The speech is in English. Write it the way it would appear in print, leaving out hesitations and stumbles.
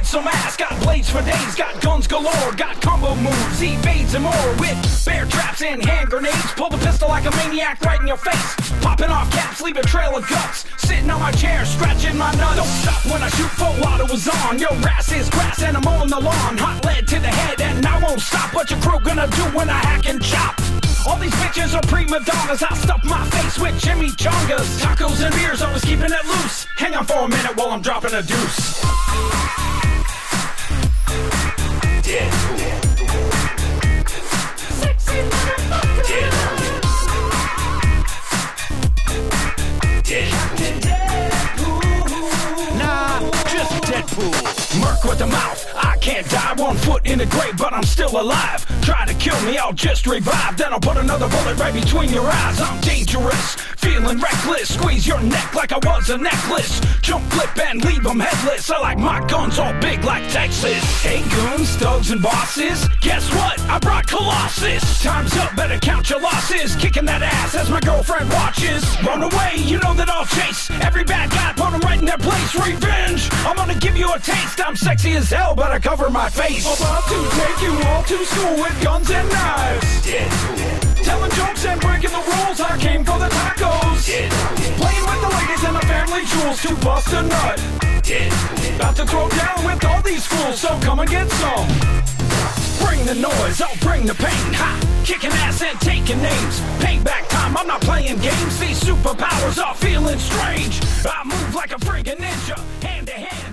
some ass, got blades for days, got guns galore, got combo moves, evades and more, with bear traps and hand grenades. Pull the pistol like a maniac right in your face, popping off caps, leave a trail of guts. Sitting on my chair, scratching my nuts. Don't stop when I shoot, full auto is on. Your ass is grass and I'm on the lawn. Hot lead to the head and I won't stop. What your crew gonna do when I hack and chop? All these bitches are prima donnas. I stuff my face with chimichangas, tacos and beers, always keeping it loose. Hang on for a minute while I'm dropping a deuce. Deadpool. Sexy motherfucker. Deadpool. Deadpool. Nah, just Deadpool. Merc with the mouth. I can't die, 1 foot in the grave, but I'm still alive. Try to kill me, I'll just revive. Then I'll put another bullet right between your eyes. I'm dangerous, feeling reckless. Squeeze your neck like I was a necklace. Jump, flip, and leave them headless. I like my guns all big like Texas. Hey goons, thugs, and bosses, guess what? I brought Colossus. Time's up, better count your losses. Kicking that ass as my girlfriend watches. Run away, you know that I'll chase every bad guy, put them right in their place. Revenge, I'm gonna give you a taste. I'm sexy as hell, but I cover my face. About to take you all to school with guns and knives. Deadpool. Telling jokes and breaking the rules, I came for the tacos. Deadpool. Playing with the ladies and the family jewels to bust a nut. Deadpool. About to throw down with all these fools, so come and get some. Bring the noise, I'll bring the pain. Ha! Kicking ass and taking names. Payback time, I'm not playing games. These superpowers are feeling strange. I move like a friggin' ninja, hand to hand.